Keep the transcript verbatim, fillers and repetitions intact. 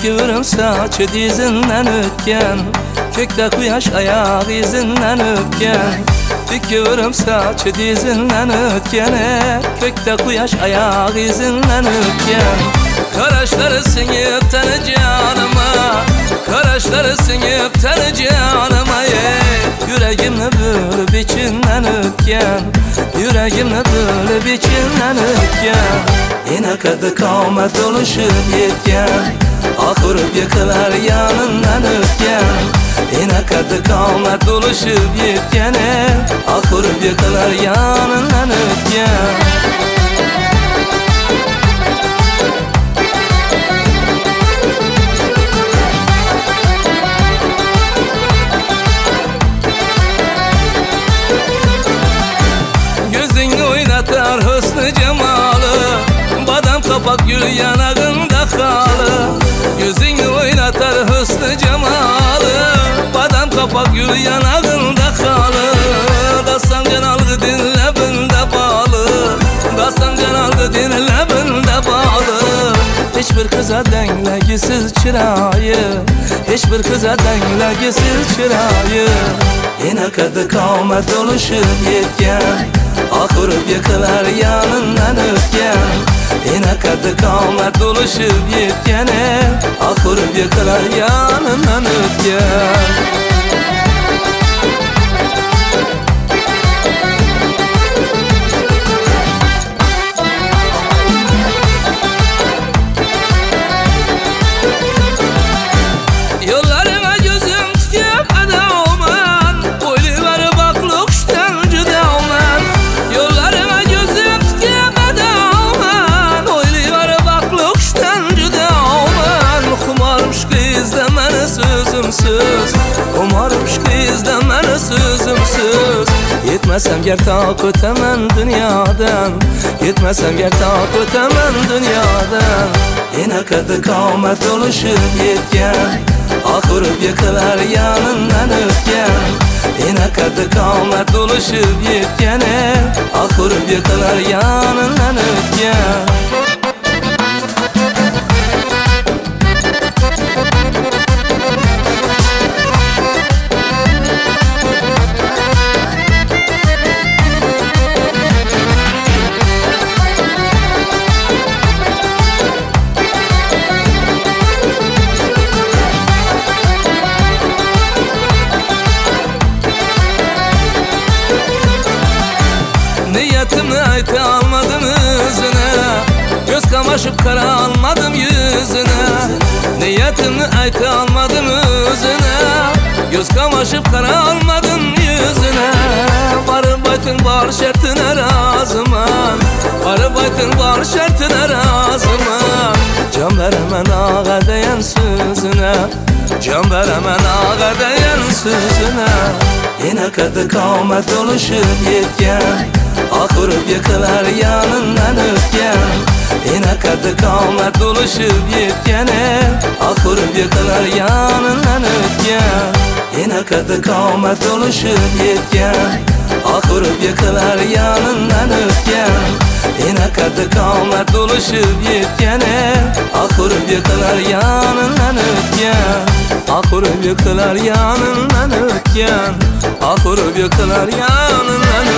Tükürüm saçı dizinden ötken, kökte kuyaş ayak izinden ötken. Tükürüm saçı dizinden ötkene, kökte kuyaş ayak izinden ötken. Karaşları sinip tane canıma, karaşları sinip tane canıma ye. Yüreğimle bölüp içinden ötken, yüreğimle bölüp içinden ötken. Yine kadı kavmet doluşup yetken, akırıp yıkılar yanından ötken. Yine kadı kavmet doluşup yetkene, akırıp yıkılar yanından ötken. Gözünü oynatar hüsnü cemalı, badam kapak gül yanağında halı. Gözünü oynatar hüsnü cemalı, badam kapak gül yanağında halı. Dastan canalgı dinle binde bağlı, dastan canalgı dinle binde bağlı. Hiçbir kıza denglegisiz çırayı, hiçbir kıza denglegisiz çırayı. Yine kadı kavmet doluşup yetken, akırıp yıkılar yanından ötken. Yine kadı kavmet doluşup yetkene, akırıp yıkılar yanından ötken. Yollarına gözüm tükep adamman, oyluları baklık şten cüdavman. Yollarına gözüm tükep adamman, oyluları baklık şten cüdavman. Kumarım şkı izlemeni sözümsüz, kumarım şkı izlemeni sözümsüz. Yetmesem ger tak ötemen dünyadan, yetmesem ger tak ötemen dünyadan. Yine kadı kavmet doluşup yetken, akırıp yıkılar yanından ötken. Yine kadı kavmet doluşup yetkene, akırıp yıkılar yanından ötken. Niyetimi ayta almadım yüzüne, göz kamaşıp kara almadım yüzüne. Niyetimi ayta almadım yüzüne, göz kamaşıp kara almadım yüzüne. Varıp baytın var şartına razıman, varıp baytın var şartına razıman. Can veremem ağa diyen sözüne, can veremem ağa diyen sözüne. Yine kadı kavmet doluşup yetken, akırıp yıkılar yanından ötken. Yine kadı kavmet doluşup yetkene, akırıp yıkılar yanından ötken. Yine kadı kavmet doluşup yetken, akırıp yıkılar yanından ötken. Yine kadı kavmet doluşup yetkene, akırıp yıkılar yanından ötken. Akırıp yıkılar yanından ötken, akırıp yıkılar yanından